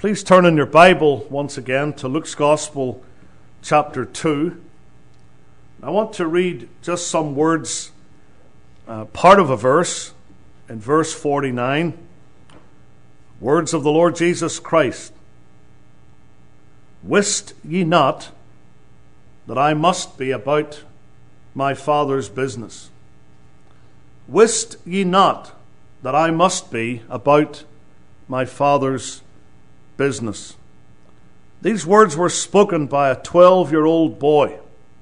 Please turn in your Bible once again to Luke's Gospel, chapter 2. I want to read just some words, part of a verse, in verse 49. Words of the Lord Jesus Christ. Wist ye not that I must be about my Father's business? Wist ye not that I must be about my Father's business? These words were spoken by a 12-year-old boy,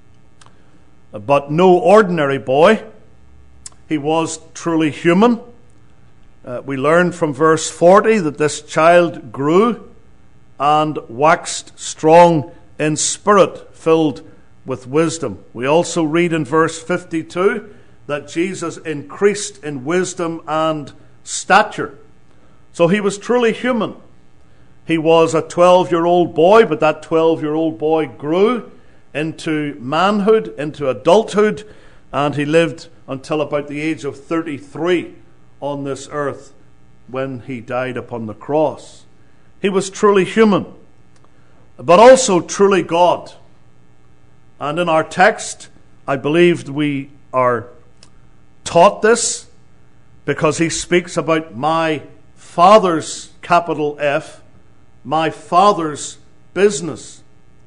but no ordinary boy. He was truly human. We learn from verse 40 that this child grew and waxed strong in spirit, filled with wisdom. We also read in verse 52 that Jesus increased in wisdom and stature. So he was truly human. He was a 12-year-old boy, but that 12-year-old boy grew into manhood, into adulthood, and he lived until about the age of 33 on this earth when he died upon the cross. He was truly human, but also truly God. And in our text, I believe we are taught this because he speaks about my Father's, capital F, my Father's business.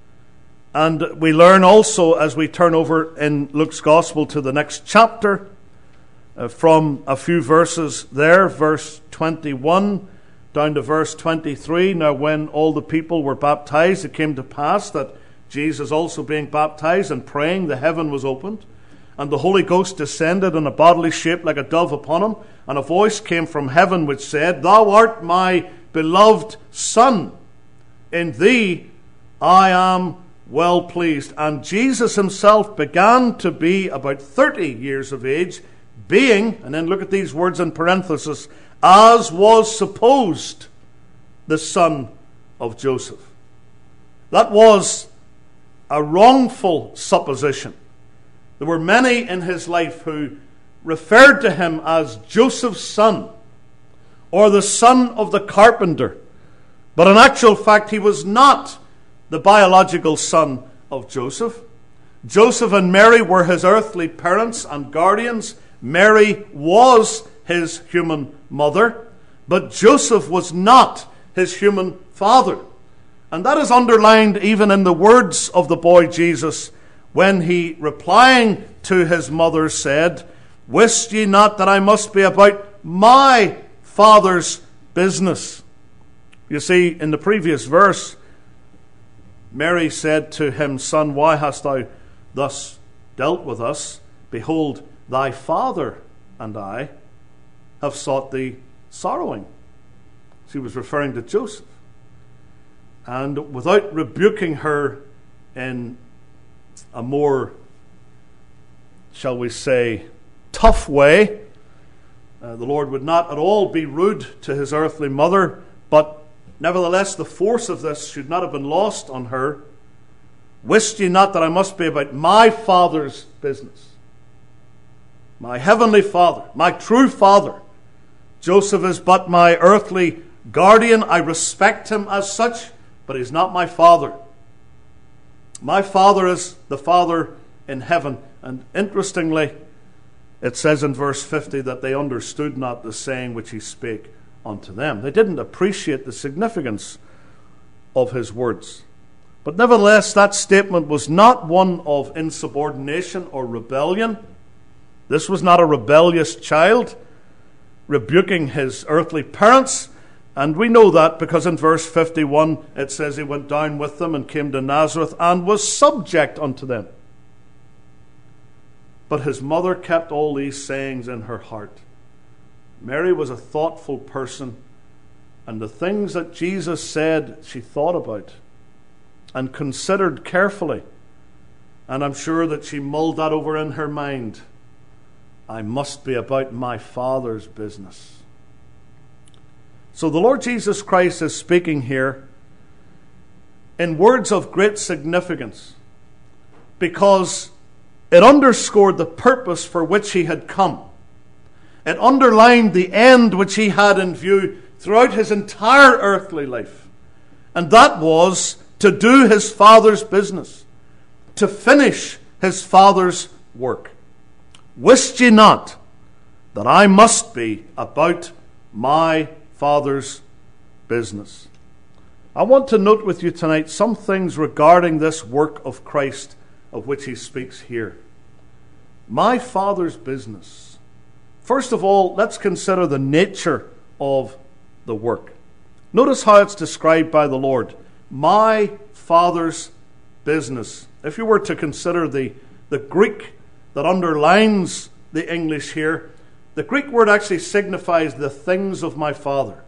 And we learn also as we turn over in Luke's Gospel to the next chapter, from a few verses there, verse 21 down to verse 23. Now when all the people were baptized, it came to pass that Jesus also being baptized and praying, the heaven was opened, and the Holy Ghost descended in a bodily shape like a dove upon him, and a voice came from heaven which said, Thou art my beloved Son, in thee I am well pleased. And Jesus himself began to be about 30 years of age, being, and then look at these words in parenthesis, as was supposed, the son of Joseph. That was a wrongful supposition. There were many in his life who referred to him as Joseph's son, or the son of the carpenter. But in actual fact, he was not the biological son of Joseph. Joseph and Mary were his earthly parents and guardians. Mary was his human mother, but Joseph was not his human father. And that is underlined even in the words of the boy Jesus when he, replying to his mother, said, Wist ye not that I must be about my Father's business? You see, in the previous verse, Mary said to him, Son, why hast thou thus dealt with us? Behold, thy father and I have sought thee sorrowing. She was referring to Joseph. And without rebuking her in a more, shall we say, tough way, the Lord would not at all be rude to his earthly mother, but nevertheless the force of this should not have been lost on her. Wist ye not that I must be about my Father's business? My heavenly Father, my true Father. Joseph is but my earthly guardian. I respect him as such, but he's not my father. My Father is the Father in heaven. And interestingly, it says in verse 50 that they understood not the saying which he spake unto them. They didn't appreciate the significance of his words. But nevertheless, that statement was not one of insubordination or rebellion. This was not a rebellious child rebuking his earthly parents. And we know that because in verse 51 it says he went down with them and came to Nazareth and was subject unto them. But his mother kept all these sayings in her heart. Mary was a thoughtful person, and the things that Jesus said she thought about and considered carefully. And I'm sure that she mulled that over in her mind. I must be about my Father's business. So the Lord Jesus Christ is speaking here in words of great significance, because it underscored the purpose for which he had come. It underlined the end which he had in view throughout his entire earthly life. and that was to do his Father's business, to finish his Father's work. Wist ye not that I must be about my Father's business? I want to note with you tonight some things regarding this work of Christ of which he speaks here. My Father's business. First of all, let's consider the nature of the work. Notice how it's described by the Lord. My Father's business. If you were to consider the Greek that underlines the English here, the Greek word actually signifies the things of my Father.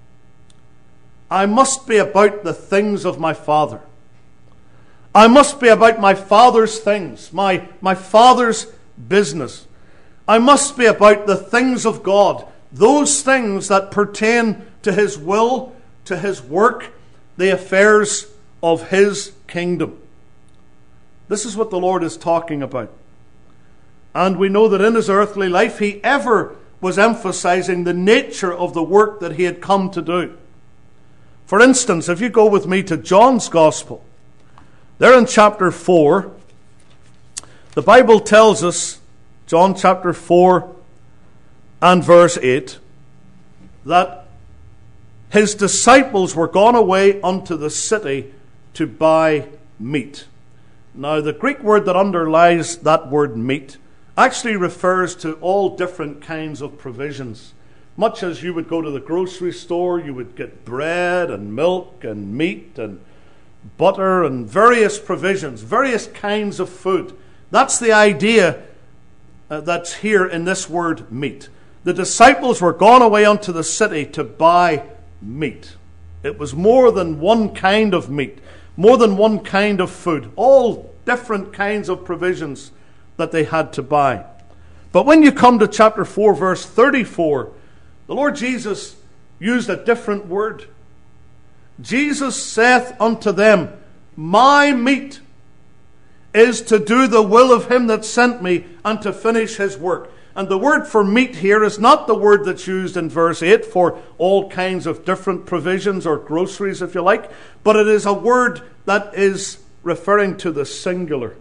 I must be about the things of my Father. I must be about my Father's things, my Father's business. I must be about the things of God, those things that pertain to his will, to his work, the affairs of his kingdom. This is what the Lord is talking about. And we know that in his earthly life, he ever was emphasizing the nature of the work that he had come to do. For instance, if you go with me to John's Gospel, there in chapter 4, the Bible tells us, John chapter 4 and verse 8, that his disciples were gone away unto the city to buy meat. Now, the Greek word that underlies that word meat actually refers to all different kinds of provisions. Much as you would go to the grocery store, you would get bread and milk and meat and butter and various provisions, various kinds of food. That's the idea that's here in this word meat. The disciples were gone away unto the city to buy meat. It was more than one kind of meat, more than one kind of food, all different kinds of provisions that they had to buy. But when you come to chapter 4, verse 34, the Lord Jesus used a different word. Jesus saith unto them, my meat is to do the will of him that sent me and to finish his work. And the word for meat here is not the word that's used in verse 8 for all kinds of different provisions or groceries, if you like, but it is a word that is referring to the singular.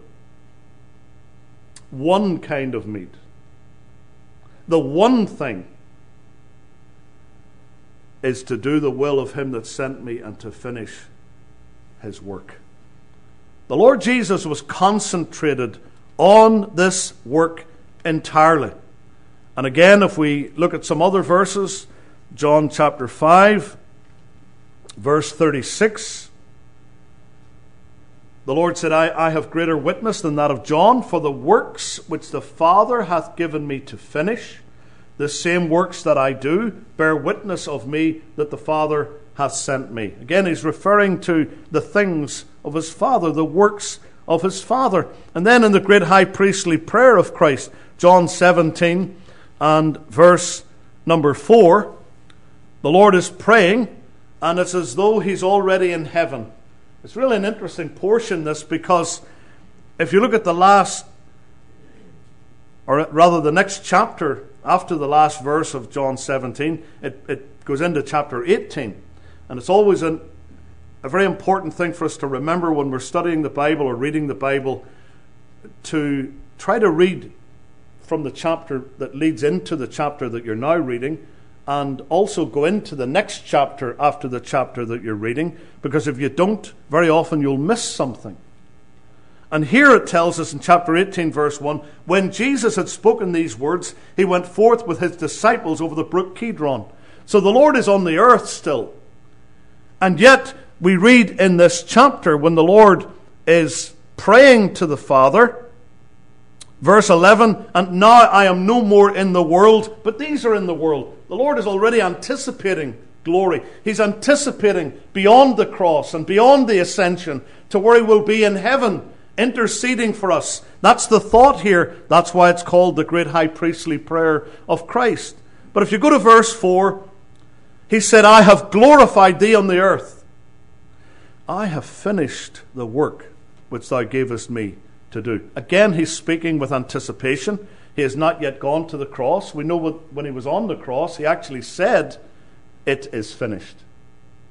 One kind of meat. The one thing is to do the will of him that sent me and to finish his work. The Lord Jesus was concentrated on this work entirely. And again, if we look at some other verses, John chapter 5, verse 36, the Lord said, I have greater witness than that of John, for the works which the Father hath given me to finish, the same works that I do, bear witness of me that the Father hath sent me. Again, he's referring to the things of his Father, the works of his Father. And then in the great high priestly prayer of Christ, John 17 and verse number 4, the Lord is praying, and it's as though he's already in heaven. It's really an interesting portion, this, because if you look at the last, or rather the next chapter after the last verse of John 17, it goes into chapter 18. And it's always a very important thing for us to remember when we're studying the Bible or reading the Bible, to try to read from the chapter that leads into the chapter that you're now reading, and also go into the next chapter after the chapter that you're reading, because if you don't, very often you'll miss something. And here it tells us in chapter 18, verse 1, when Jesus had spoken these words, he went forth with his disciples over the brook Kidron. So the Lord is on the earth still. And yet, we read in this chapter, when the Lord is praying to the Father, verse 11, and now I am no more in the world, but these are in the world. The Lord is already anticipating glory. He's anticipating beyond the cross and beyond the ascension to where he will be in heaven, interceding for us. That's the thought here. That's why it's called the great high priestly prayer of Christ. But if you go to verse 4, he said, I have glorified thee on the earth. I have finished the work which thou gavest me to do. Again, he's speaking with anticipation. He has not yet gone to the cross. We know when he was on the cross, he actually said, it is finished.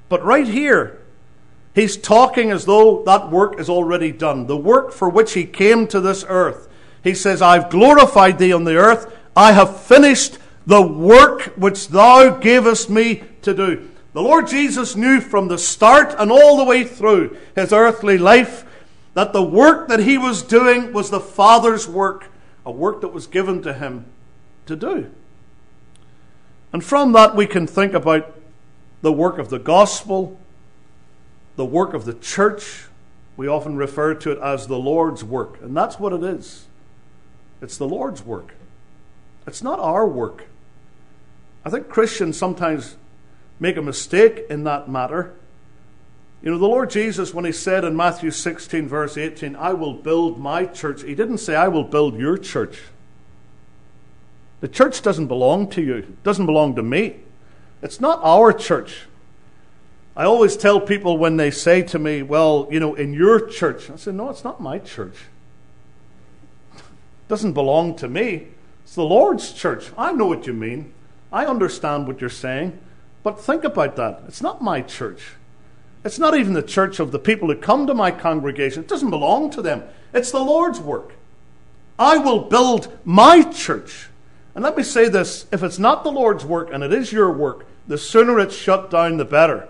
But right here, he's talking as though that work is already done. The work for which he came to this earth. He says, I've glorified thee on the earth. I have finished the work which thou gavest me to do. The Lord Jesus knew from the start and all the way through his earthly life that the work that he was doing was the Father's work, a work that was given to him to do. And from that we can think about the work of the gospel, the work of the church. We often refer to it as the Lord's work, and that's what it is. It's the Lord's work. It's not our work. I think Christians sometimes make a mistake in that matter. You know, the Lord Jesus, when he said in Matthew 16, verse 18, I will build my church, he didn't say, I will build your church. The church doesn't belong to you. It doesn't belong to me. It's not our church. I always tell people when they say to me, well, you know, in your church, I say, no, it's not my church. It doesn't belong to me. It's the Lord's church. I know what you mean. I understand what you're saying. But think about that. It's not my church. It's not even the church of the people who come to my congregation. It doesn't belong to them. It's the Lord's work. I will build my church. And let me say this, if it's not the Lord's work and it is your work, the sooner it's shut down, the better.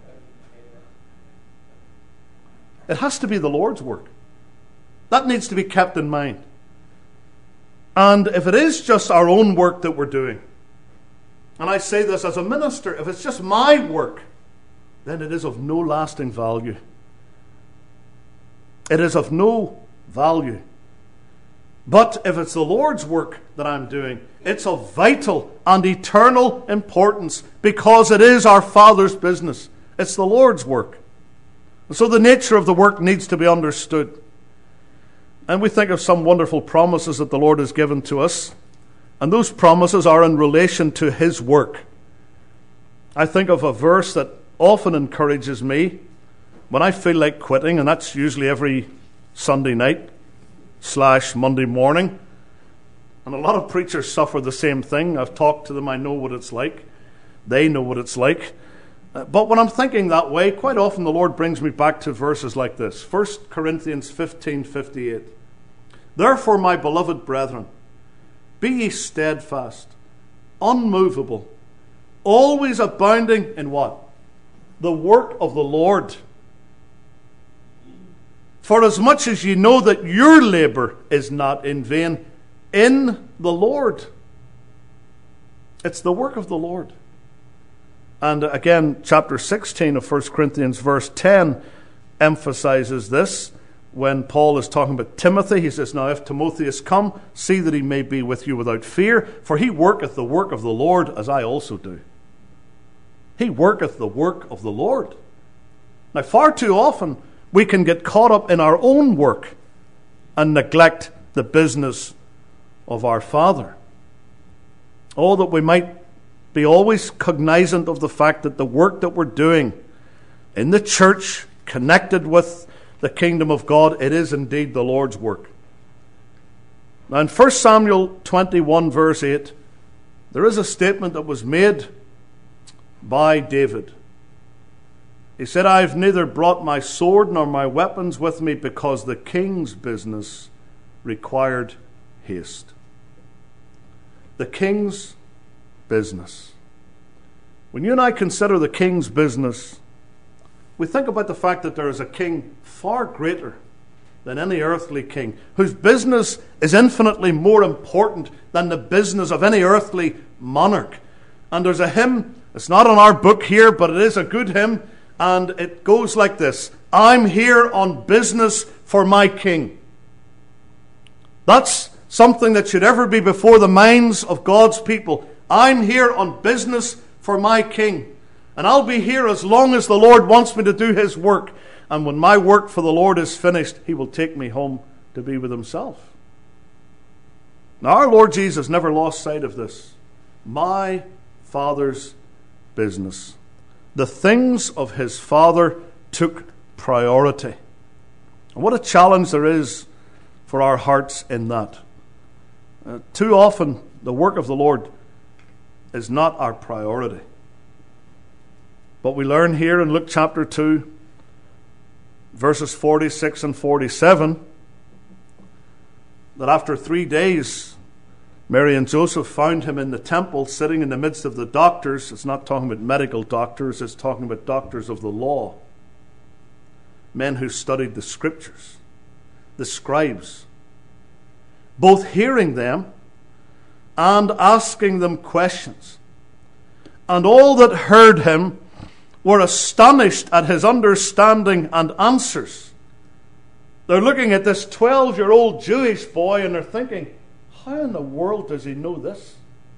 It has to be the Lord's work. That needs to be kept in mind. And if it is just our own work that we're doing, and I say this as a minister, if it's just my work, then it is of no lasting value. It is of no value. But if it's the Lord's work that I'm doing, it's of vital and eternal importance because it is our Father's business. It's the Lord's work. So the nature of the work needs to be understood. And we think of some wonderful promises that the Lord has given to us. And those promises are in relation to his work. I think of a verse that often encourages me when I feel like quitting, and that's usually every Sunday night / Monday morning. And a lot of preachers suffer the same thing. I've talked to them. I know what it's like. They know what it's like. But when I'm thinking that way, quite often the Lord brings me back to verses like this. 1 Corinthians 15:58. Therefore, my beloved brethren, be ye steadfast, unmovable, always abounding in what? The work of the Lord. For as much as ye know that your labour is not in vain in the Lord. It's the work of the Lord. And again, chapter 16 of 1 Corinthians verse 10 emphasizes this. When Paul is talking about Timothy, he says, now if Timotheus come, see that he may be with you without fear, for he worketh the work of the Lord, as I also do. He worketh the work of the Lord. Now, far too often, we can get caught up in our own work and neglect the business of our Father. Oh, that we might be always cognizant of the fact that the work that we're doing in the church, connected with the kingdom of God, it is indeed the Lord's work. Now in 1 Samuel 21 verse 8, there is a statement that was made by David. He said, I have neither brought my sword nor my weapons with me because the king's business required haste. The king's business. When you and I consider the king's business, we think about the fact that there is a king far greater than any earthly king, whose business is infinitely more important than the business of any earthly monarch. And there's a hymn, it's not on our book here, but it is a good hymn, and it goes like this: I'm here on business for my king. That's something that should ever be before the minds of God's people. I'm here on business for my king. And I'll be here as long as the Lord wants me to do his work. And when my work for the Lord is finished, he will take me home to be with himself. Now, our Lord Jesus never lost sight of this. My Father's business. The things of his Father took priority. And what a challenge there is for our hearts in that. Too often, the work of the Lord is not our priority. But we learn here in Luke chapter 2, verses 46 and 47, that after 3 days, Mary and Joseph found him in the temple, sitting in the midst of the doctors. It's not talking about medical doctors, it's talking about doctors of the law. Men who studied the scriptures, the scribes, both hearing them and asking them questions. And all that heard him were astonished at his understanding and answers. They're looking at this 12-year-old Jewish boy and they're thinking, how in the world does he know this?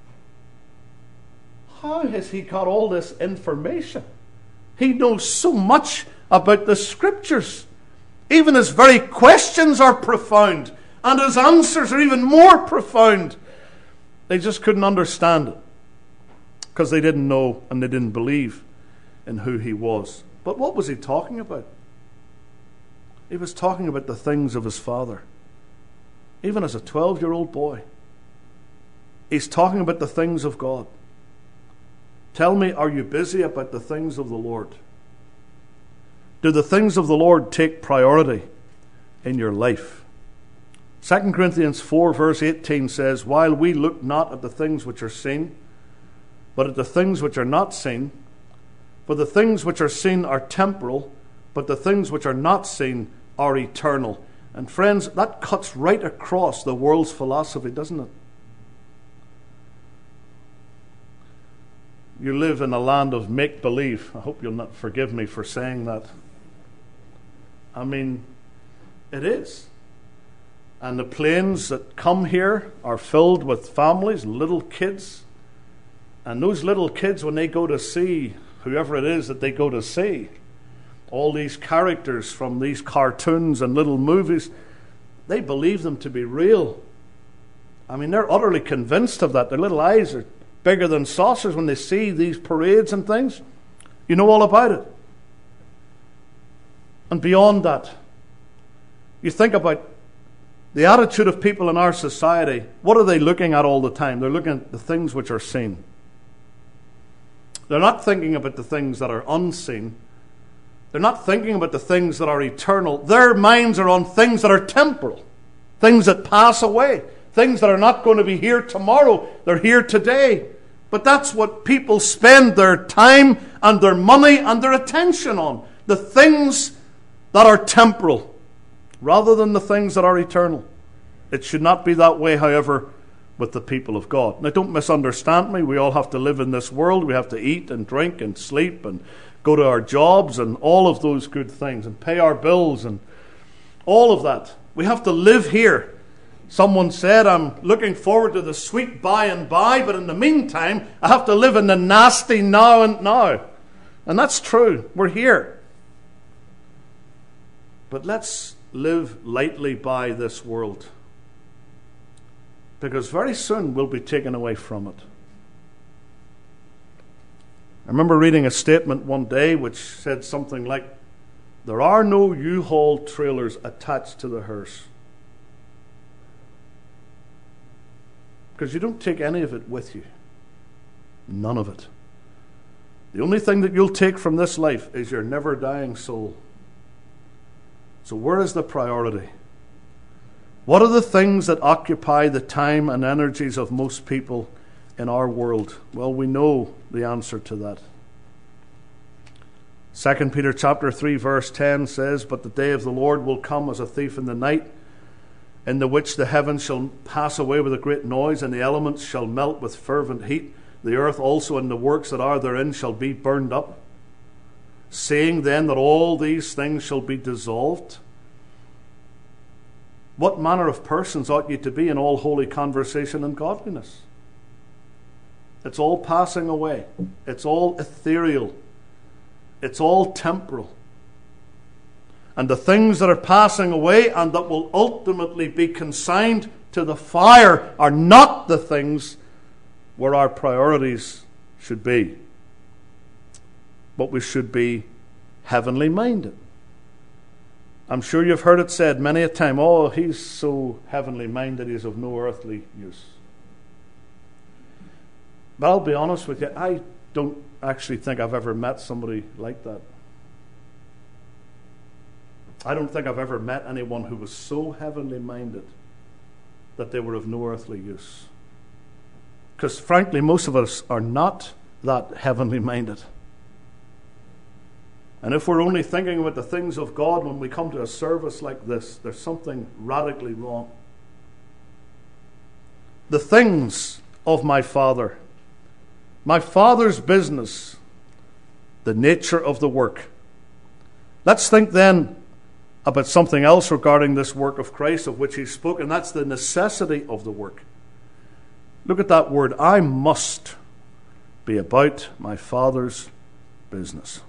How has he got all this information? He knows so much about the scriptures. Even his very questions are profound, and his answers are even more profound. They just couldn't understand it because they didn't know and they didn't believe in who he was. But what was he talking about? He was talking about the things of his Father. Even as a 12-year-old boy, he's talking about the things of God. Tell me, are you busy about the things of the Lord? Do the things of the Lord take priority in your life? 2 Corinthians 4 verse 18 says, while we look not at the things which are seen, but at the things which are not seen, for the things which are seen are temporal, but the things which are not seen are eternal. And friends, that cuts right across the world's philosophy, doesn't it? You live in a land of make-believe. I hope you'll not forgive me for saying that. I mean, it is. And the planes that come here are filled with families, little kids. And those little kids, when they go to see whoever it is that they go to see, all these characters from these cartoons and little movies, they believe them to be real. I mean, they're utterly convinced of that. Their little eyes are bigger than saucers when they see these parades and things. You know all about it. And beyond that, you think about the attitude of people in our society. What are they looking at all the time? They're looking at the things which are seen. They're not thinking about the things that are unseen. They're not thinking about the things that are eternal. Their minds are on things that are temporal, things that pass away, things that are not going to be here tomorrow. They're here today. But that's what people spend their time and their money and their attention on. The things that are temporal rather than the things that are eternal. It should not be that way, however, with the people of God. Now, don't misunderstand me. We all have to live in this world. We have to eat and drink and sleep and go to our jobs and all of those good things and pay our bills and all of that. We have to live here. Someone said, I'm looking forward to the sweet by and by, but in the meantime, I have to live in the nasty now and now. And that's true. We're here. But let's live lightly by this world, because very soon we'll be taken away from it. I remember reading a statement one day which said something like, there are no U-Haul trailers attached to the hearse. Because you don't take any of it with you. None of it. The only thing that you'll take from this life is your never-dying soul. So where is the priority? What are the things that occupy the time and energies of most people in our world? Well, we know the answer to that. 2 Peter chapter 3 verse 10 says, but the day of the Lord will come as a thief in the night, in the which the heavens shall pass away with a great noise, and the elements shall melt with fervent heat. The earth also and the works that are therein shall be burned up. Saying then that all these things shall be dissolved. What manner of persons ought ye to be in all holy conversation and godliness? It's all passing away. It's all ethereal. It's all temporal. And the things that are passing away and that will ultimately be consigned to the fire are not the things where our priorities should be. But we should be heavenly minded. I'm sure you've heard it said many a time, oh, he's so heavenly minded, he's of no earthly use. But I'll be honest with you, I don't actually think I've ever met somebody like that. I don't think I've ever met anyone who was so heavenly minded that they were of no earthly use. Because frankly, most of us are not that heavenly minded. And if we're only thinking about the things of God when we come to a service like this, there's something radically wrong. The things of my Father, my Father's business, the nature of the work. Let's think then about something else regarding this work of Christ of which he spoke, and that's the necessity of the work. Look at that word, I must be about my Father's business.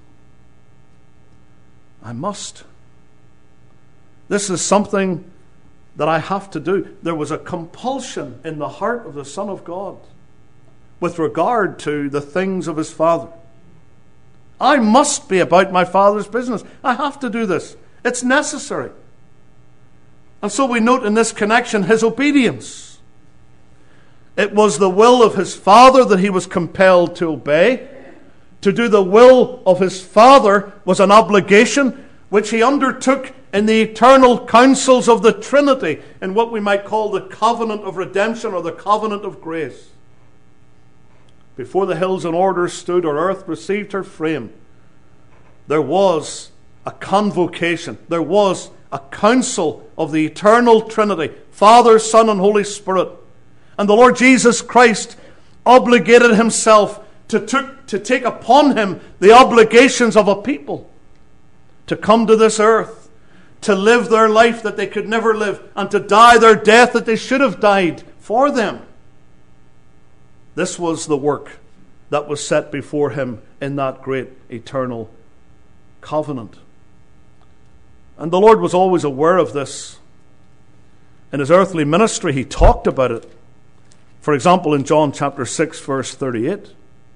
I must. This is something that I have to do. There was a compulsion in the heart of the Son of God with regard to the things of his Father. I must be about my Father's business. I have to do this. It's necessary. And so we note in this connection his obedience. It was the will of his Father that he was compelled to obey. To do the will of his Father was an obligation which he undertook in the eternal counsels of the Trinity, in what we might call the covenant of redemption or the covenant of grace. Before the hills in order stood, or earth received her frame, there was a convocation, there was a counsel of the eternal Trinity, Father, Son, and Holy Spirit. And the Lord Jesus Christ obligated himself to take upon him the obligations of a people, to come to this earth, to live their life that they could never live, and to die their death that they should have died for them. This was the work that was set before him in that great eternal covenant. And the Lord was always aware of this. In his earthly ministry, he talked about it. For example, in John chapter 6, verse 38.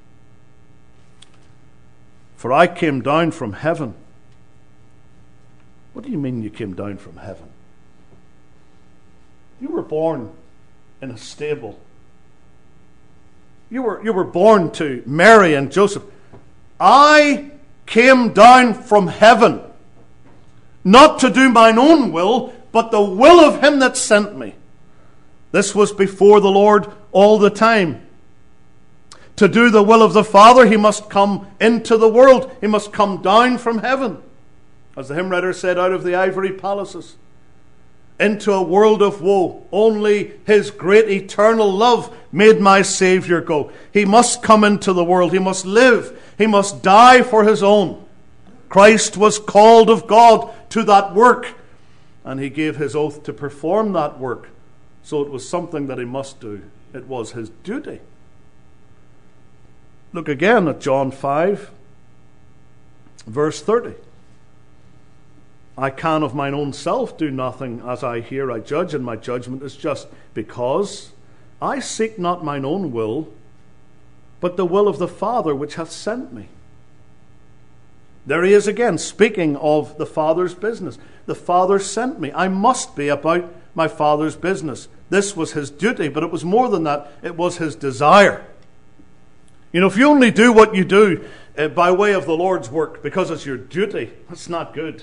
For I came down from heaven. What do you mean you came down from heaven? You were born in a stable. You were born to Mary and Joseph. I came down from heaven, not to do mine own will, but the will of him that sent me. This was before the Lord all the time. To do the will of the Father, he must come into the world. He must come down from heaven. As the hymn writer said, out of the ivory palaces, into a world of woe. Only his great eternal love made my Savior go. He must come into the world. He must live. He must die for his own. Christ was called of God to that work, and he gave his oath to perform that work. So it was something that he must do. It was his duty. Look again at John 5, verse 30. I can of mine own self do nothing. As I hear, I judge, and my judgment is just, because I seek not mine own will, but the will of the Father which hath sent me. There he is again, speaking of the Father's business. The Father sent me. I must be about my Father's business. This was his duty, but it was more than that. It was his desire. You know, if you only do what you do by way of the Lord's work because it's your duty, that's not good.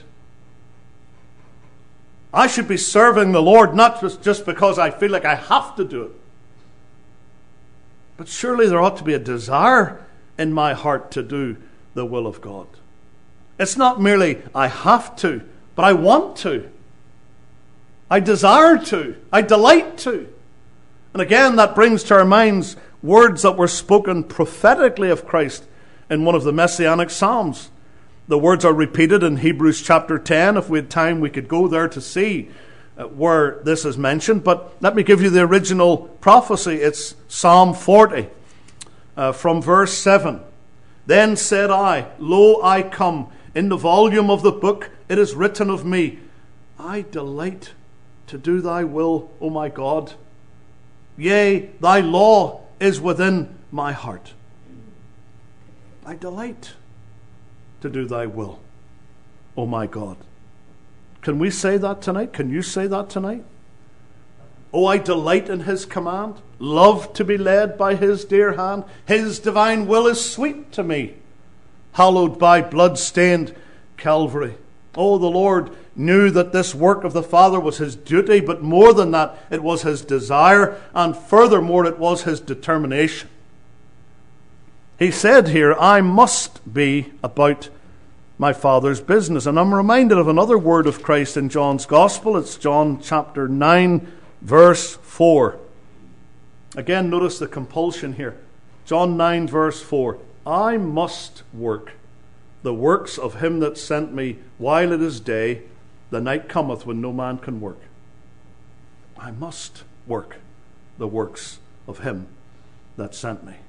I should be serving the Lord not just because I feel like I have to do it. But surely there ought to be a desire in my heart to do the will of God. It's not merely I have to, but I want to. I desire to. I delight to. And again, that brings to our minds words that were spoken prophetically of Christ in one of the Messianic Psalms. The words are repeated in Hebrews chapter 10. If we had time, we could go there to see where this is mentioned. But let me give you the original prophecy. It's Psalm 40 from verse 7. Then said I, Lo, I come. In the volume of the book it is written of me, I delight to do thy will, O my God. Yea, thy law is within my heart. I delight to do thy will, O my God. Can we say that tonight? Can you say that tonight? Oh, I delight in his command, love to be led by his dear hand. His divine will is sweet to me, hallowed by blood-stained Calvary. Oh, the Lord knew that this work of the Father was his duty, but more than that, it was his desire, and furthermore, it was his determination. He said here, I must be about my Father's business. And I'm reminded of another word of Christ in John's Gospel. It's John chapter 9, verse 4. Again, notice the compulsion here. John 9, verse 4. I must work the works of him that sent me while it is day. The night cometh when no man can work. I must work the works of him that sent me.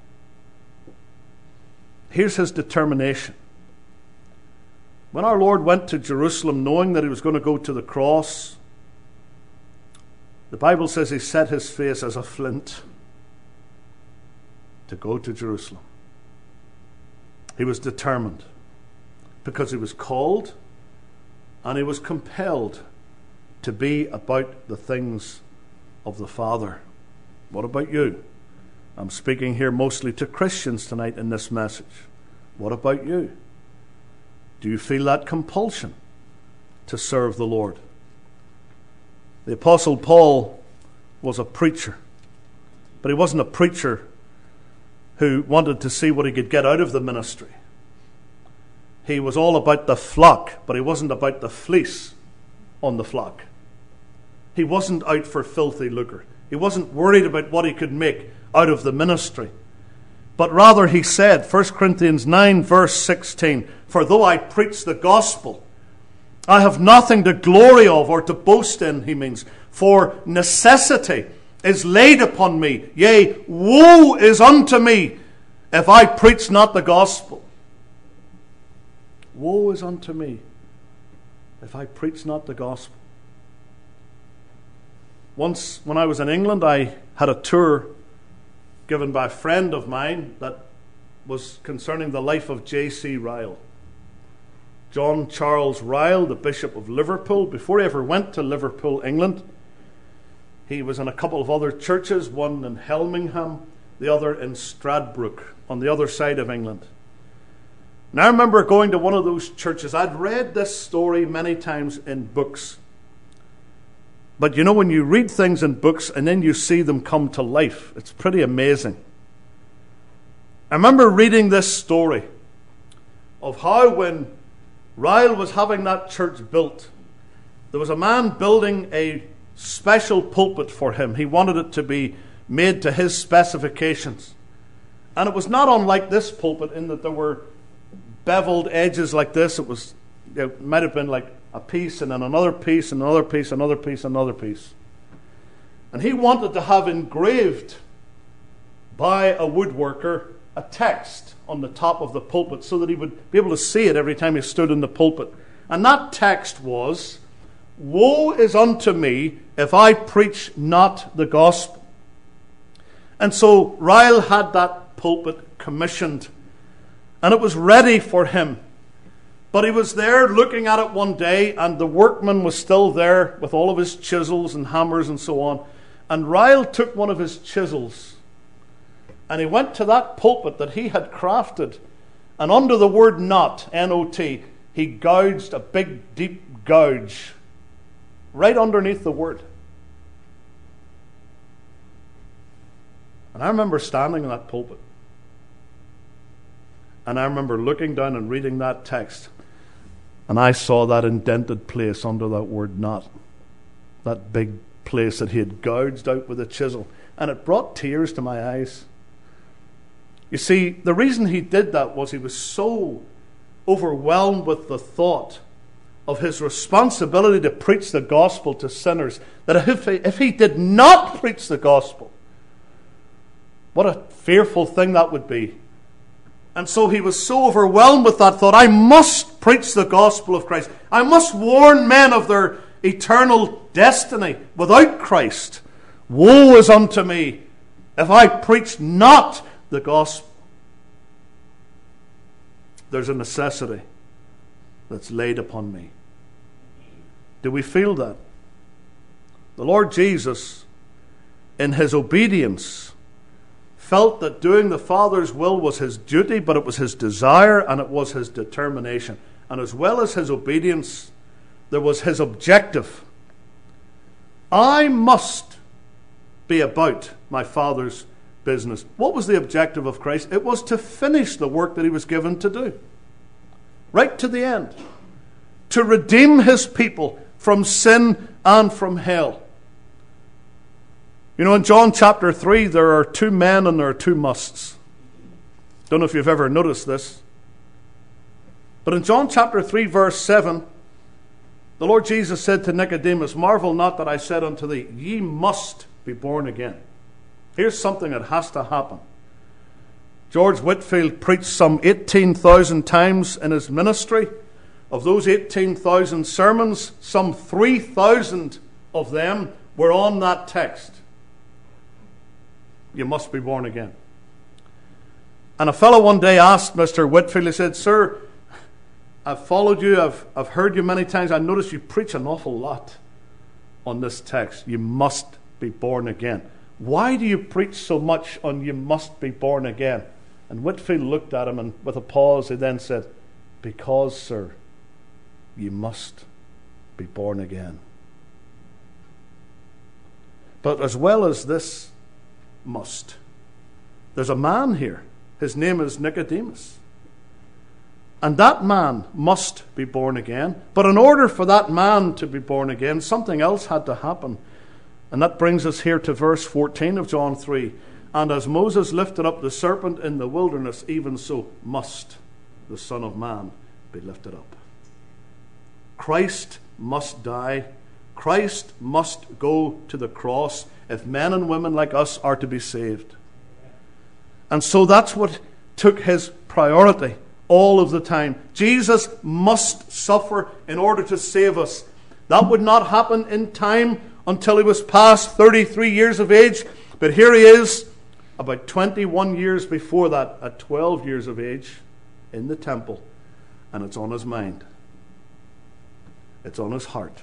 Here's his determination. When our Lord went to Jerusalem knowing that he was going to go to the cross, the Bible says he set his face as a flint to go to Jerusalem. He was determined because he was called and he was compelled to be about the things of the Father. What about you? I'm speaking here mostly to Christians tonight in this message. What about you? Do you feel that compulsion to serve the Lord? The Apostle Paul was a preacher, but he wasn't a preacher who wanted to see what he could get out of the ministry. He was all about the flock, but he wasn't about the fleece on the flock. He wasn't out for filthy lucre. He wasn't worried about what he could make out of the ministry. But rather he said, 1 Corinthians 9 verse 16, for though I preach the gospel, I have nothing to glory of or to boast in, he means, for necessity is laid upon me. Yea, woe is unto me if I preach not the gospel. Woe is unto me if I preach not the gospel. Once, when I was in England, I had a tour given by a friend of mine that was concerning the life of J.C. Ryle. John Charles Ryle, the Bishop of Liverpool. Before he ever went to Liverpool, England, he was in a couple of other churches, one in Helmingham, the other in Stradbroke, on the other side of England. And I remember going to one of those churches. I'd read this story many times in books. But you know, when you read things in books and then you see them come to life, it's pretty amazing. I remember reading this story of how when Ryle was having that church built, there was a man building a special pulpit for him. He wanted it to be made to his specifications. And it was not unlike this pulpit in that there were beveled edges like this. It might have been like a piece and then another piece and another piece, another piece, another piece. And he wanted to have engraved by a woodworker a text on the top of the pulpit so that he would be able to see it every time he stood in the pulpit. And that text was, woe is unto me if I preach not the gospel. And so Ryle had that pulpit commissioned and it was ready for him. But he was there looking at it one day, and the workman was still there with all of his chisels and hammers and so on. And Ryle took one of his chisels, and he went to that pulpit that he had crafted, and under the word not, N-O-T, he gouged a big, deep gouge right underneath the word. And I remember standing in that pulpit, and I remember looking down and reading that text. And I saw that indented place under that word not. That big place that he had gouged out with a chisel. And it brought tears to my eyes. You see, the reason he did that was he was so overwhelmed with the thought of his responsibility to preach the gospel to sinners that if he did not preach the gospel, what a fearful thing that would be. And so he was so overwhelmed with that thought, I must preach the gospel of Christ. I must warn men of their eternal destiny without Christ. Woe is unto me if I preach not the gospel. There's a necessity that's laid upon me. Do we feel that? The Lord Jesus in his obedience, felt that doing the Father's will was his duty, but it was his desire and it was his determination. And as well as his obedience, there was his objective. I must be about my Father's business. What was the objective of Christ? It was to finish the work that he was given to do. Right to the end. To redeem his people from sin and from hell. You know, in John chapter 3, there are two men and there are two musts. Don't know if you've ever noticed this. But in John chapter 3, verse 7, the Lord Jesus said to Nicodemus, "Marvel not that I said unto thee, ye must be born again." Here's something that has to happen. George Whitefield preached some 18,000 times in his ministry. Of those 18,000 sermons, some 3,000 of them were on that text. You must be born again. And a fellow one day asked Mr. Whitefield, he said, "Sir, I've followed you, I've heard you many times, I noticed you preach an awful lot on this text. You must be born again. Why do you preach so much on you must be born again?" And Whitefield looked at him and with a pause he then said, "Because, sir, you must be born again." But as well as this must, there's a man here. His name is Nicodemus. And that man must be born again. But in order for that man to be born again, something else had to happen. And that brings us here to verse 14 of John 3. "And as Moses lifted up the serpent in the wilderness, even so must the Son of Man be lifted up." Christ must die. Christ must go to the cross if men and women like us are to be saved. And so that's what took his priority all of the time. Jesus must suffer in order to save us. That would not happen in time until he was past 33 years of age. But here he is, about 21 years before that, at 12 years of age, in the temple. And it's on his mind. It's on his heart.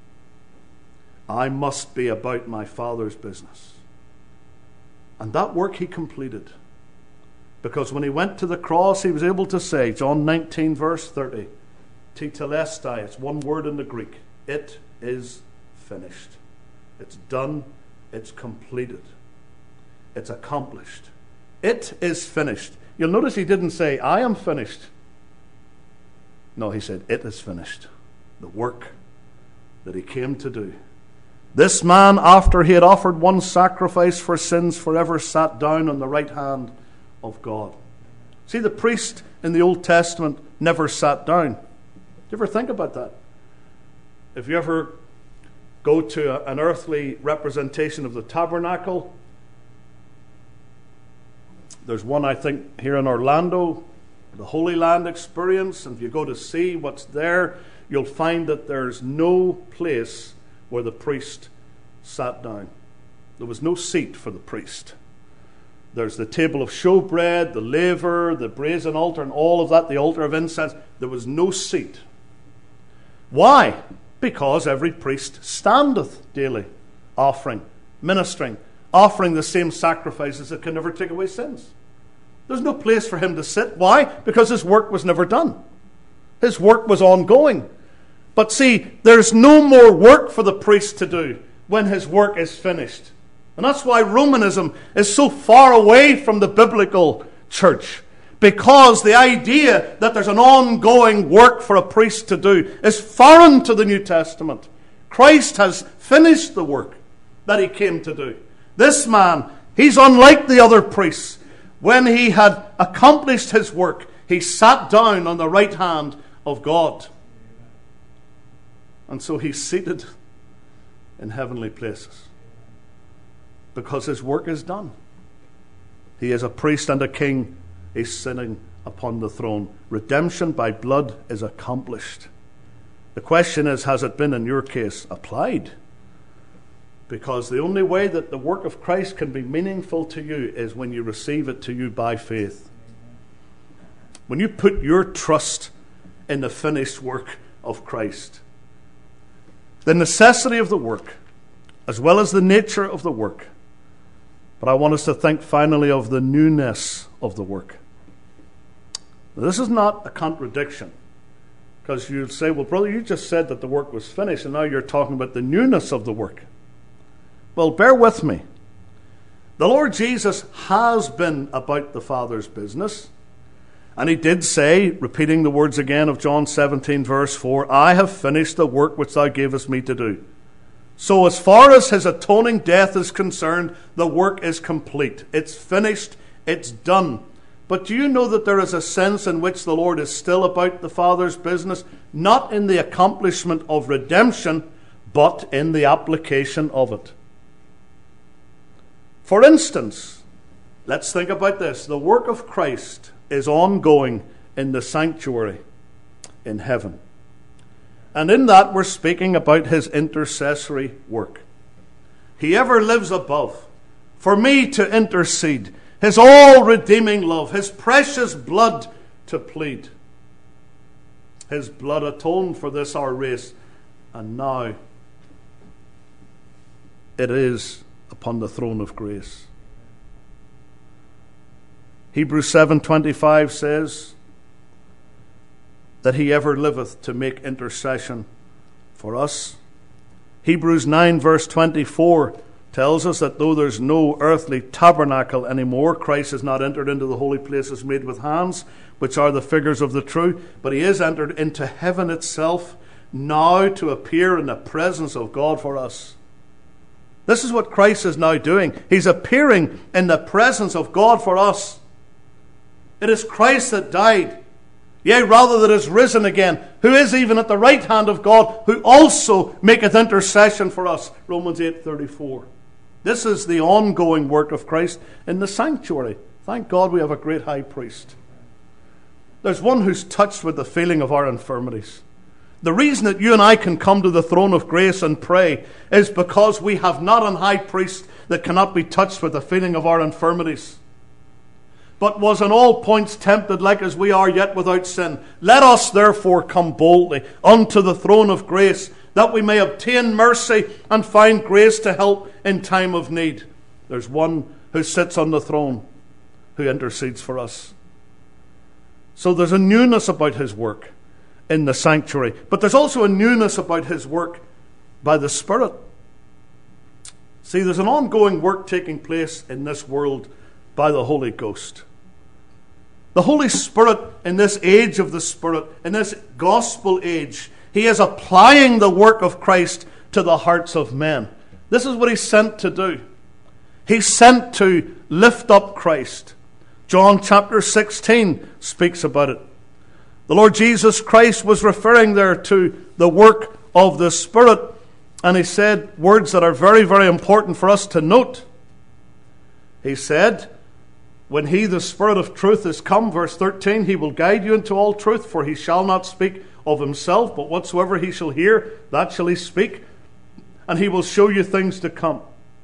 I must be about my Father's business. And that work he completed. Because when he went to the cross, he was able to say, John 19, verse 30, tetelestai, it's one word in the Greek, it is finished. It's done, it's completed, it's accomplished. It is finished. You'll notice he didn't say, I am finished. No, he said, it is finished. The work that he came to do. This man, after he had offered one sacrifice for sins forever, sat down on the right hand of God. See, the priest in the Old Testament never sat down. Do you ever think about that? If you ever go to an earthly representation of the tabernacle, there's one, I think, here in Orlando, the Holy Land Experience, and if you go to see what's there, you'll find that there's no place where the priest sat down. There was no seat for the priest. There's the table of showbread, the laver, the brazen altar, and all of that, the altar of incense. There was no seat. Why? Because every priest standeth daily, offering, ministering, offering the same sacrifices that can never take away sins. There's no place for him to sit. Why? Because his work was never done. His work was ongoing. But see, there's no more work for the priest to do when his work is finished. And that's why Romanism is so far away from the biblical church. Because the idea that there's an ongoing work for a priest to do is foreign to the New Testament. Christ has finished the work that he came to do. This man, he's unlike the other priests. When he had accomplished his work, he sat down on the right hand of God. And so he's seated in heavenly places. Because his work is done. He is a priest and a king. He's sitting upon the throne. Redemption by blood is accomplished. The question is, has it been in your case applied? Because the only way that the work of Christ can be meaningful to you is when you receive it to you by faith. When you put your trust in the finished work of Christ. The necessity of the work, as well as the nature of the work, But I want us to think finally of the newness of the work. This is not a contradiction, because you'll say, well, brother, you just said that the work was finished, and now you're talking about the newness of the work. Well, bear with me. The Lord Jesus has been about the Father's business, and he did say, repeating the words again of John 17, verse 4, I have finished the work which thou gavest me to do. So as far as his atoning death is concerned, the work is complete. It's finished. It's done. But do you know that there is a sense in which the Lord is still about the Father's business? Not in the accomplishment of redemption, but in the application of it. For instance, let's think about this. The work of Christ is ongoing in the sanctuary in heaven. And in that we're speaking about his intercessory work. He ever lives above for me to intercede, his all-redeeming love, his precious blood to plead. His blood atoned for this our race, and now it is upon the throne of grace. Hebrews 7:25 says that he ever liveth to make intercession for us. Hebrews 9 verse 24 tells us that though there's no earthly tabernacle anymore, Christ has not entered into the holy places made with hands, which are the figures of the true, but he is entered into heaven itself, now to appear in the presence of God for us. This is what Christ is now doing. He's appearing in the presence of God for us. It is Christ that died, yea, rather that is risen again, who is even at the right hand of God, who also maketh intercession for us. Romans 8:34. This is the ongoing work of Christ in the sanctuary. Thank God we have a great high priest. There's one who's touched with the feeling of our infirmities. The reason that you and I can come to the throne of grace and pray is because we have not an high priest that cannot be touched with the feeling of our infirmities, but was in all points tempted like as we are, yet without sin. Let us therefore come boldly unto the throne of grace, that we may obtain mercy and find grace to help in time of need. There's one who sits on the throne who intercedes for us. So there's a newness about his work in the sanctuary, but there's also a newness about his work by the Spirit. See, there's an ongoing work taking place in this world by the Holy Ghost. The Holy Spirit, in this age of the Spirit, in this gospel age, he is applying the work of Christ to the hearts of men. This is what he's sent to do. He's sent to lift up Christ. John chapter 16 speaks about it. The Lord Jesus Christ was referring there to the work of the Spirit, and he said words that are very, very important for us to note. He said, when he, the Spirit of truth, is come, verse 13, he will guide you into all truth, for he shall not speak of himself, but whatsoever he shall hear, that shall he speak, and he will show you things to come.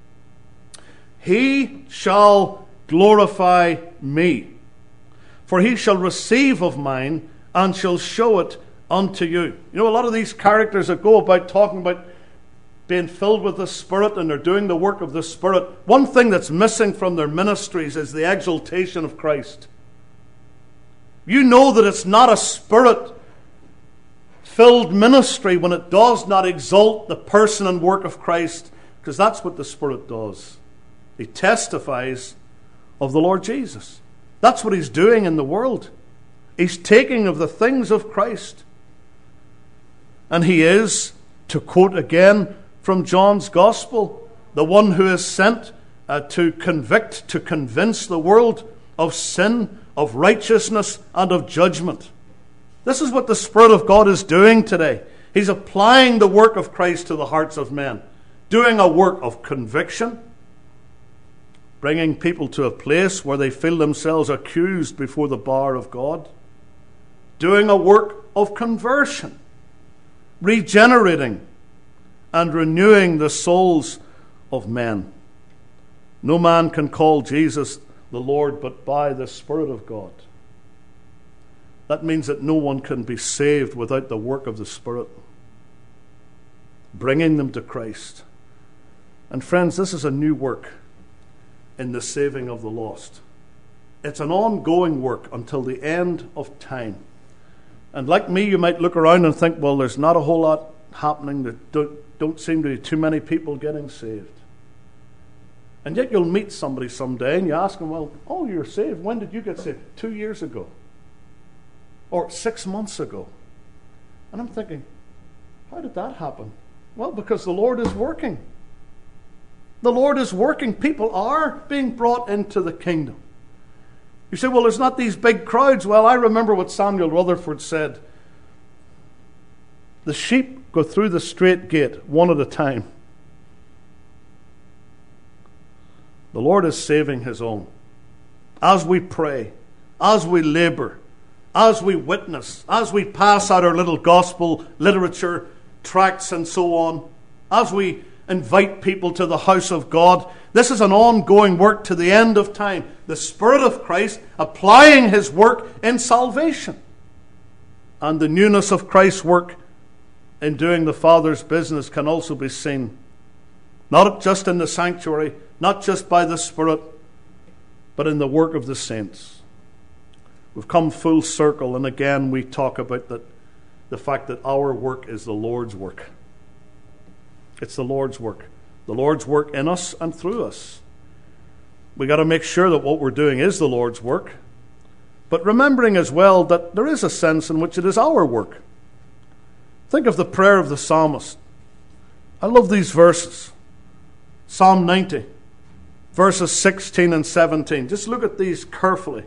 He shall glorify me, for he shall receive of mine, and shall show it unto you. You know, a lot of these characters that go about talking about being filled with the Spirit and they're doing the work of the Spirit, one thing that's missing from their ministries is the exaltation of Christ. You know that it's not a Spirit-filled ministry when it does not exalt the person and work of Christ, because that's what the Spirit does. He testifies of the Lord Jesus. That's what he's doing in the world. He's taking of the things of Christ. And he is, to quote again from John's Gospel, the one who is sent to convict, to convince the world of sin, of righteousness, and of judgment. This is what the Spirit of God is doing today. He's applying the work of Christ to the hearts of men, doing a work of conviction, bringing people to a place where they feel themselves accused before the bar of God, doing a work of conversion, regenerating and renewing the souls of men. No man can call Jesus the Lord but by the Spirit of God. That means that no one can be saved without the work of the Spirit, bringing them to Christ. And friends, this is a new work in the saving of the lost. It's an ongoing work until the end of time. And like me, you might look around and think, well, there's not a whole lot happening. There don't seem to be too many people getting saved. And yet you'll meet somebody someday and you ask them, well, oh, you're saved. When did you get saved? 2 years ago. Or 6 months ago. And I'm thinking, how did that happen? Well, because the Lord is working. The Lord is working. People are being brought into the kingdom. You say, well, there's not these big crowds. Well, I remember what Samuel Rutherford said. The sheep go through the straight gate, one at a time. The Lord is saving his own. As we pray, as we labor, as we witness, as we pass out our little gospel literature, tracts and so on, as we invite people to the house of God, this is an ongoing work to the end of time. The Spirit of Christ applying his work in salvation. And the newness of Christ's work in doing the Father's business can also be seen, not just in the sanctuary, not just by the Spirit, but in the work of the saints. We've come full circle, and again we talk about the fact that our work is the Lord's work. It's the Lord's work. The Lord's work in us and through us. We've got to make sure that what we're doing is the Lord's work, but remembering as well that there is a sense in which it is our work. Think of the prayer of the psalmist. I love these verses. Psalm 90, verses 16 and 17. Just look at these carefully.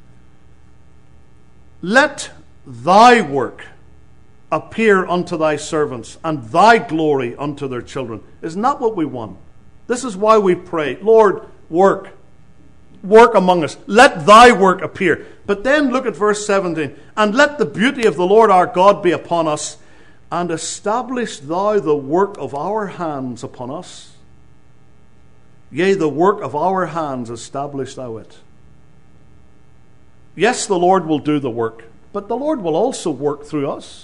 Let thy work appear unto thy servants, and thy glory unto their children. Isn't that what we want? This is why we pray, Lord, work. Work among us. Let thy work appear. But then look at verse 17. And let the beauty of the Lord our God be upon us, and establish thou the work of our hands upon us. Yea, the work of our hands establish thou it. Yes, the Lord will do the work, but the Lord will also work through us.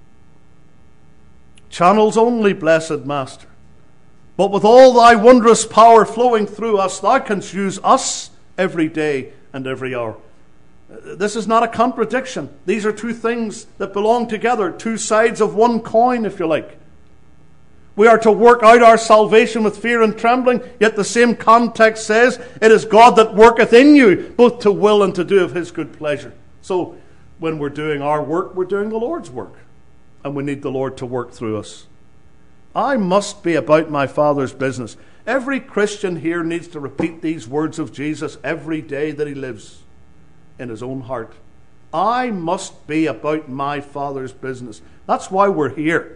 Channels only, blessed Master. But with all thy wondrous power flowing through us, thou canst use us every day and every hour. This is not a contradiction. These are two things that belong together, two sides of one coin, if you like. We are to work out our salvation with fear and trembling, yet the same context says, it is God that worketh in you, both to will and to do of his good pleasure. So, when we're doing our work, we're doing the Lord's work. And we need the Lord to work through us. I must be about my Father's business. Every Christian here needs to repeat these words of Jesus every day that he lives in his own heart. I must be about my Father's business. That's why we're here.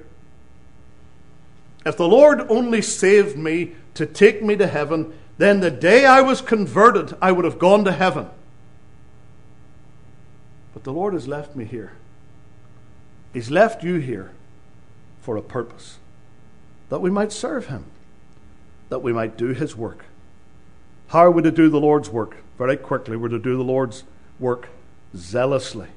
If the Lord only saved me to take me to heaven, then the day I was converted, I would have gone to heaven. But the Lord has left me here. He's left you here for a purpose, that we might serve him, that we might do his work. How are we to do the Lord's work? Very quickly, we're to do the Lord's work zealously,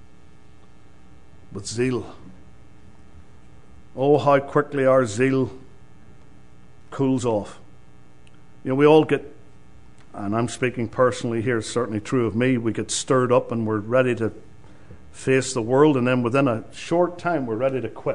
with zeal. Oh, how quickly our zeal cools off. You know, we all get, and I'm speaking personally here, it's certainly true of me, we get stirred up and we're ready to face the world, and then within a short time we're ready to quit.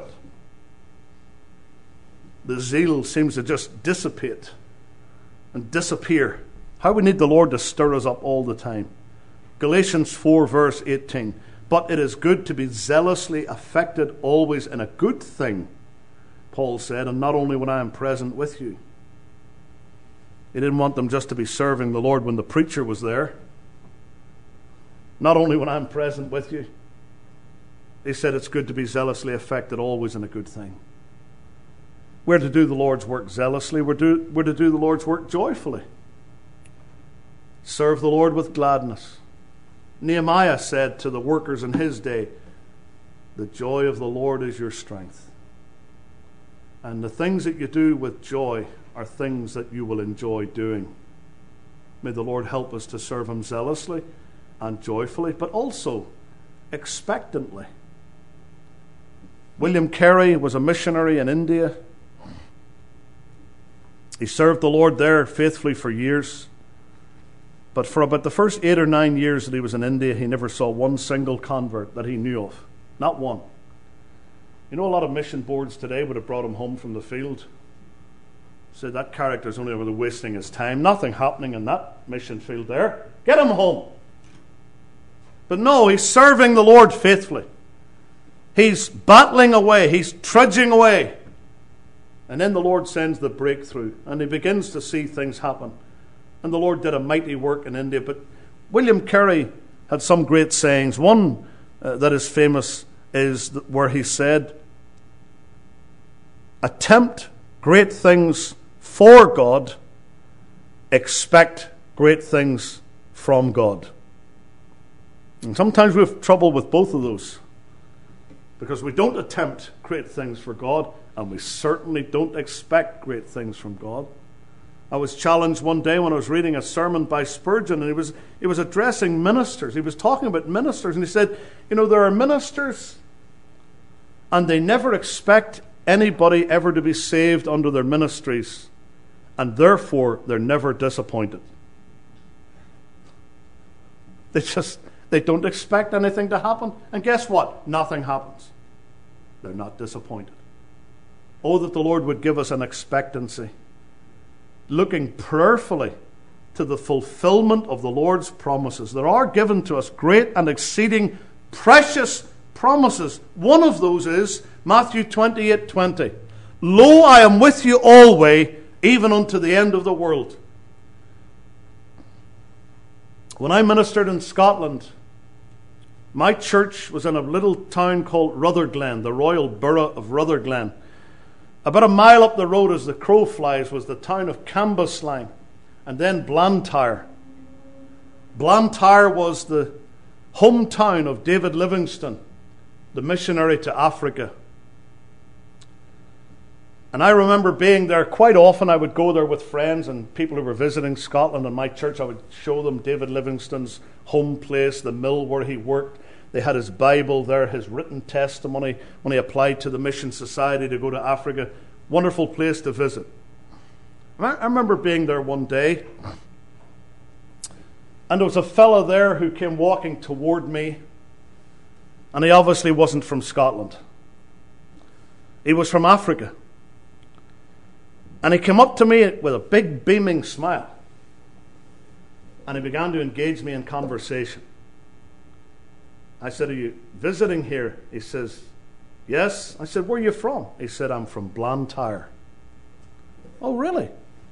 The zeal seems to just dissipate and disappear. How we need the Lord to stir us up all the time. Galatians 4 verse 18. But it is good to be zealously affected always in a good thing, Paul said, and not only when I am present with you. He didn't want them just to be serving the Lord when the preacher was there. Not only when I'm present with you. He said it's good to be zealously affected always in a good thing. We're to do the Lord's work zealously. We're to do the Lord's work joyfully. Serve the Lord with gladness. Nehemiah said to the workers in his day, the joy of the Lord is your strength. And the things that you do with joy are things that you will enjoy doing. May the Lord help us to serve him zealously and joyfully, but also expectantly. William Carey was a missionary in India. He served the Lord there faithfully for years. But for about the first 8 or 9 years that he was in India, he never saw one single convert that he knew of. Not one. You know, a lot of mission boards today would have brought him home from the field. Said that character's only over there wasting his time. Nothing happening in that mission field there. Get him home. But no, he's serving the Lord faithfully. He's battling away. He's trudging away. And then the Lord sends the breakthrough. And he begins to see things happen. And the Lord did a mighty work in India. But William Carey had some great sayings. One that is famous is where he said, "Attempt great things for God, expect great things from God." And sometimes we have trouble with both of those, because we don't attempt great things for God, and we certainly don't expect great things from God. I was challenged one day when I was reading a sermon by Spurgeon, and he was addressing ministers. He was talking about ministers, and he said, you know, there are ministers, and they never expect anybody ever to be saved under their ministries, and therefore they're never disappointed. They don't expect anything to happen, and guess what? Nothing happens. They're not disappointed. Oh, that the Lord would give us an expectancy, looking prayerfully to the fulfillment of the Lord's promises. There are given to us great and exceeding precious promises. One of those is Matthew 28:20. "Lo, I am with you always, even unto the end of the world." When I ministered in Scotland, my church was in a little town called Rutherglen, the Royal Borough of Rutherglen. About a mile up the road as the crow flies was the town of Cambuslang, and then Blantyre. Blantyre was the hometown of David Livingstone, the missionary to Africa. And I remember being there quite often. I would go there with friends and people who were visiting Scotland and my church. I would show them David Livingstone's home place, the mill where he worked. They had his Bible there, his written testimony when he applied to the Mission Society to go to Africa. Wonderful place to visit. I remember being there one day, and there was a fellow there who came walking toward me, and he obviously wasn't from Scotland. He was from Africa. And he came up to me with a big beaming smile, and he began to engage me in conversation. I said, "Are you visiting here?" He says, "Yes." I said, "Where are you from?" He said, "I'm from Blantyre." "Oh, really?"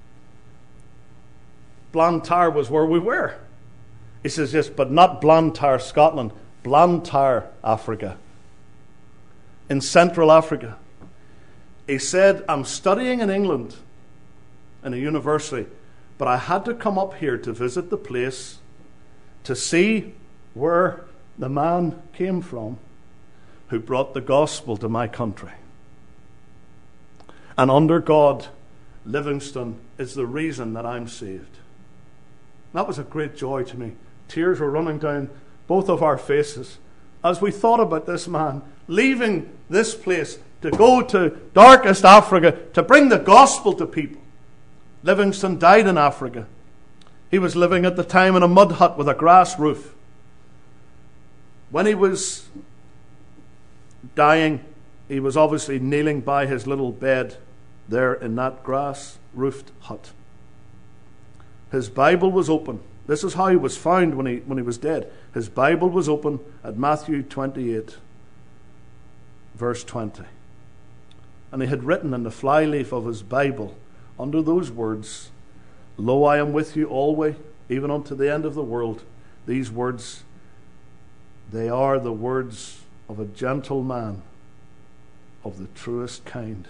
Blantyre was where we were. He says, "Yes, but not Blantyre, Scotland, Blantyre, Africa, in Central Africa." He said, "I'm studying in England in a university, but I had to come up here to visit the place to see where the man came from who brought the gospel to my country. And under God, Livingstone is the reason that I'm saved." That was a great joy to me. Tears were running down both of our faces as we thought about this man leaving this place to go to darkest Africa to bring the gospel to people. Livingstone died in Africa. He was living at the time in a mud hut with a grass roof. When he was dying, he was obviously kneeling by his little bed there in that grass-roofed hut. His Bible was open. This is how he was found when he was dead. His Bible was open at Matthew 28, verse 20. And he had written in the flyleaf of his Bible, under those words, "Lo, I am with you always, even unto the end of the world." These words, they are the words of a gentle man of the truest kind.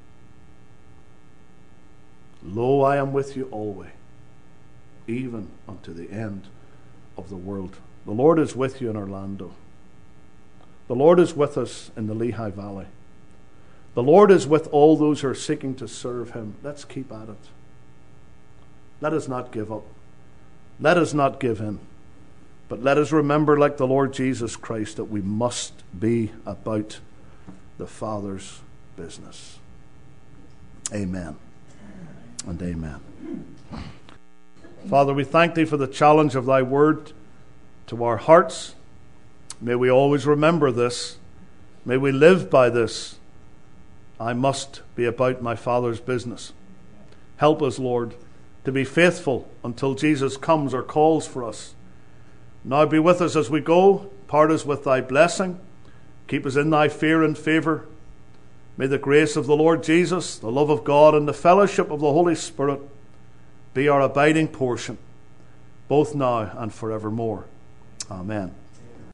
"Lo, I am with you always, even unto the end of the world." The Lord is with you in Orlando. The Lord is with us in the Lehigh Valley. The Lord is with all those who are seeking to serve Him. Let's keep at it. Let us not give up. Let us not give in. But let us remember, like the Lord Jesus Christ, that we must be about the Father's business. Amen and amen. Father, we thank thee for the challenge of thy word to our hearts. May we always remember this. May we live by this. I must be about my Father's business. Help us, Lord, to be faithful until Jesus comes or calls for us. Now be with us as we go. Part us with thy blessing. Keep us in thy fear and favour. May the grace of the Lord Jesus, the love of God, and the fellowship of the Holy Spirit be our abiding portion, both now and forevermore. Amen.